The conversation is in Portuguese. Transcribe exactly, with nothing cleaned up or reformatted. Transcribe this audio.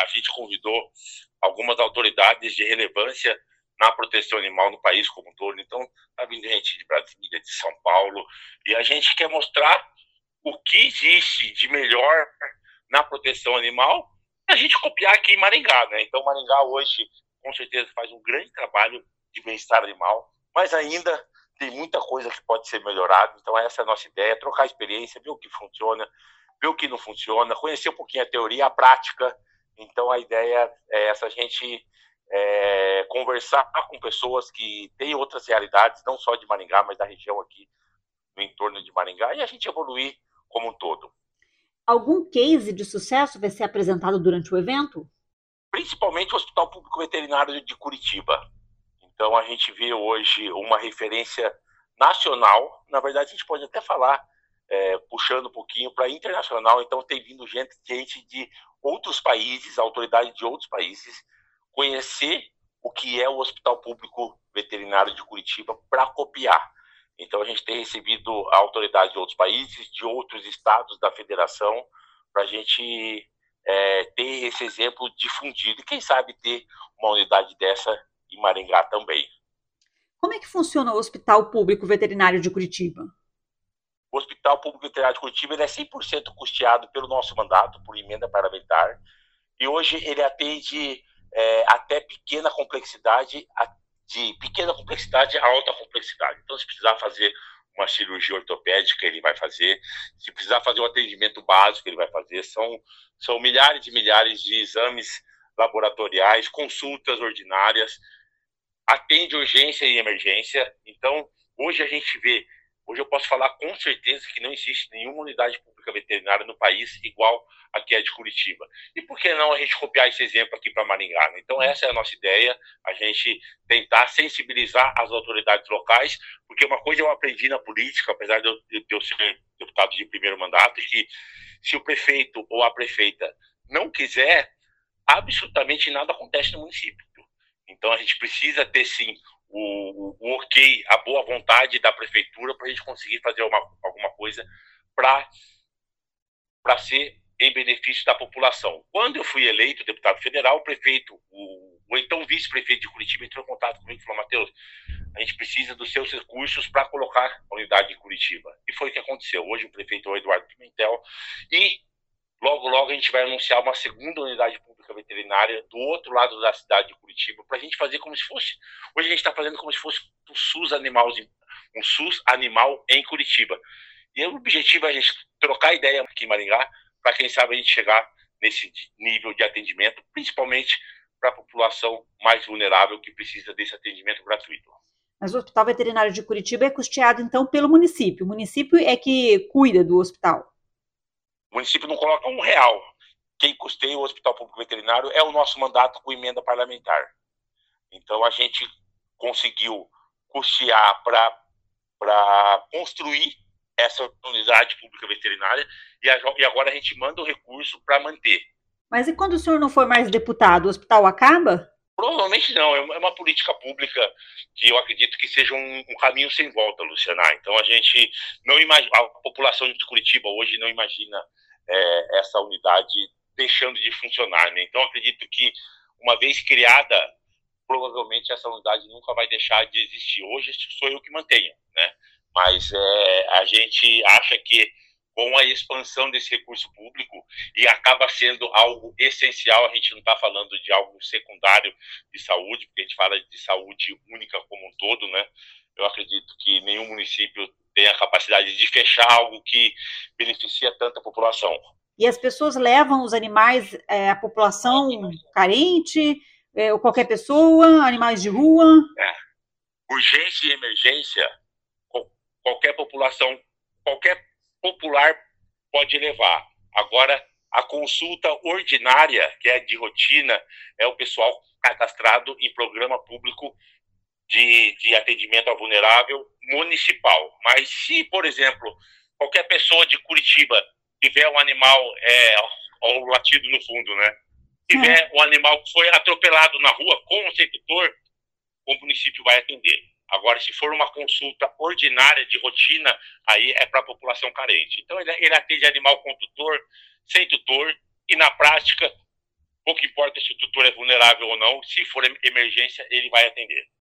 a gente convidou algumas autoridades de relevância na proteção animal no país como um todo. Então, está vindo gente de Brasília, de São Paulo, e a gente quer mostrar o que existe de melhor na proteção animal, a gente copiar aqui em Maringá, né? Então, Maringá hoje, com certeza, faz um grande trabalho de bem-estar animal, mas ainda tem muita coisa que pode ser melhorada. Então, essa é a nossa ideia, trocar experiência, ver o que funciona, ver o que não funciona, conhecer um pouquinho a teoria, a prática. Então, a ideia é essa, a gente é, conversar com pessoas que têm outras realidades, não só de Maringá, mas da região aqui, no entorno de Maringá, e a gente evoluir como um todo. Algum case de sucesso vai ser apresentado durante o evento? Principalmente o Hospital Público Veterinário de Curitiba. Então, a gente vê hoje uma referência nacional. Na verdade, a gente pode até falar, é, puxando um pouquinho para internacional. Então, tem vindo gente, gente de outros países, autoridades de outros países, conhecer o que é o Hospital Público Veterinário de Curitiba para copiar. Então, a gente tem recebido a autoridade de outros países, de outros estados da federação, para a gente é, ter esse exemplo difundido e, quem sabe, ter uma unidade dessa em Maringá também. Como é que funciona o Hospital Público Veterinário de Curitiba? O Hospital Público Veterinário de Curitiba ele é cem por cento custeado pelo nosso mandato, por emenda parlamentar, e hoje ele atende é, até pequena complexidade, de pequena complexidade a alta complexidade. Então, se precisar fazer uma cirurgia ortopédica, ele vai fazer. Se precisar fazer um atendimento básico, ele vai fazer. São, são milhares e milhares de exames laboratoriais, consultas ordinárias, atende urgência e emergência. Então, hoje a gente vê, hoje eu posso falar com certeza que não existe nenhuma unidade pública veterinária no país igual a que é de Curitiba. E por que não a gente copiar esse exemplo aqui para Maringá? Então, essa é a nossa ideia, a gente tentar sensibilizar as autoridades locais, porque uma coisa eu aprendi na política, apesar de eu, de eu ser deputado de primeiro mandato, que se o prefeito ou a prefeita não quiser, absolutamente nada acontece no município. Então, a gente precisa ter, sim, o, o, o ok, a boa vontade da prefeitura para a gente conseguir fazer uma, alguma coisa para ser em benefício da população. Quando eu fui eleito deputado federal, o prefeito, o, o então vice-prefeito de Curitiba entrou em contato comigo e falou: Matheus, a gente precisa dos seus recursos para colocar a unidade em Curitiba. E foi o que aconteceu. Hoje o prefeito é o Eduardo Pimentel e logo, logo a gente vai anunciar uma segunda unidade pública veterinária do outro lado da cidade de Curitiba, para a gente fazer como se fosse... Hoje a gente está fazendo como se fosse um SUS animal, um SUS animal em Curitiba. E o objetivo é a gente trocar ideia aqui em Maringá, para quem sabe a gente chegar nesse nível de atendimento, principalmente para a população mais vulnerável que precisa desse atendimento gratuito. Mas o Hospital Veterinário de Curitiba é custeado, então, pelo município. O município é que cuida do hospital. O município não coloca um real. Quem custeia o Hospital Público Veterinário é o nosso mandato com emenda parlamentar. Então, a gente conseguiu custear para construir essa unidade pública veterinária e, a, e agora a gente manda o recurso para manter. Mas e quando o senhor não for mais deputado, o hospital acaba? Provavelmente não, é uma política pública que eu acredito que seja um, um caminho sem volta, Luciana. Então a gente não imagina, a população de Curitiba hoje não imagina é, essa unidade deixando de funcionar, né? Então acredito que uma vez criada, provavelmente essa unidade nunca vai deixar de existir. Hoje sou eu que mantenho, né? Mas é, a gente acha que com a expansão desse recurso público, e acaba sendo algo essencial, a gente não está falando de algo secundário de saúde, porque a gente fala de saúde única como um todo, né? Eu acredito que nenhum município tem a capacidade de fechar algo que beneficia tanta população. E as pessoas levam os animais, é, a população carente, é, ou qualquer pessoa, animais de rua? É. Urgência e emergência, qualquer população, qualquer popular pode levar. Agora, a consulta ordinária, que é de rotina, é o pessoal cadastrado em programa público de, de atendimento ao vulnerável municipal. Mas se, por exemplo, qualquer pessoa de Curitiba tiver um animal, é, ao latido no fundo, né? Tiver um animal que foi atropelado na rua com o sedutor, o município vai atender. Agora, se for uma consulta ordinária de rotina, aí é para a população carente. Então, ele, ele atende animal com tutor, sem tutor, e na prática, Pouco importa se o tutor é vulnerável ou não, se for emergência, ele vai atender.